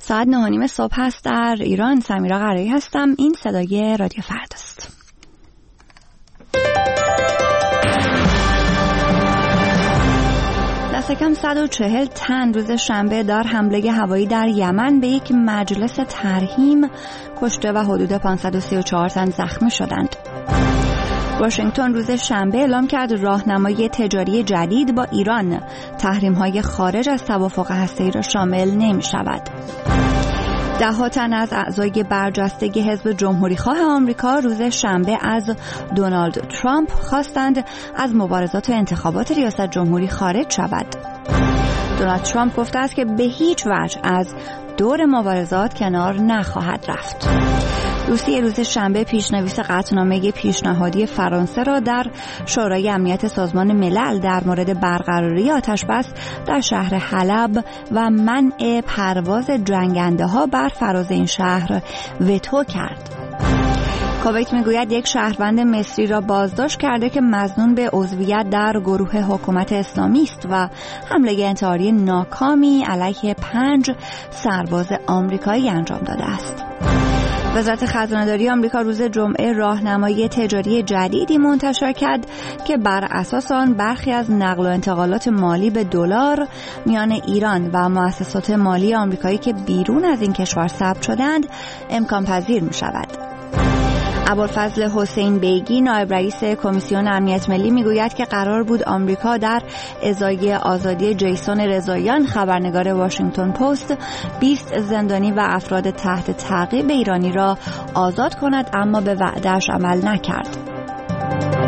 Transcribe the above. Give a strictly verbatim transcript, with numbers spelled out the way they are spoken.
ساعت نه و نیم صبح هست در ایران. سمیرا قرایی هستم. این صدای رادیو فرداست. دست کم صد و چهل تن روز شنبه در حمله هوایی در یمن به یک مجلس ترحیم کشته و حدود پانصد و سی و چهار تن زخمی شدند. واشنگتن روز شنبه اعلام کرد راهنمای تجاری جدید با ایران تحریم‌های خارج از توافق هسته‌ای را شامل نمی‌شود. ده ها تن از اعضای برجسته حزب جمهوری‌خواه آمریکا روز شنبه از دونالد ترامپ خواستند از مبارزات و انتخابات ریاست جمهوری خارج شود. دونالد ترامپ گفته است که به هیچ وجه از دور مبارزات کنار نخواهد رفت. روسیه روز شنبه پیشنویس قطعنامه پیشنهادی فرانسه را در شورای امنیت سازمان ملل در مورد برقراری آتش‌بس در شهر حلب و منع پرواز جنگنده ها بر فراز این شهر وتو کرد. کویت میگوید یک شهروند مصری را بازداشت کرده که مظنون به عضویت در گروه حکومت اسلامی است و حمله انتحاری ناکامی علیه پنج سرباز آمریکایی انجام داده است. وزارت خزانه‌داری آمریکا روز جمعه راهنمای تجاری جدیدی منتشر کرد که بر اساس آن برخی از نقل و انتقالات مالی به دلار میان ایران و مؤسسات مالی آمریکایی که بیرون از این کشور ثبت شدند امکان پذیر می شود. ابوالفضل حسین بیگی نایب رئیس کمیسیون امنیت ملی میگوید که قرار بود آمریکا در ازای آزادی جیسون رضاییان خبرنگار واشنگتن پست بیست زندانی و افراد تحت تعقیب ایرانی را آزاد کند، اما به وعده‌اش عمل نکرد.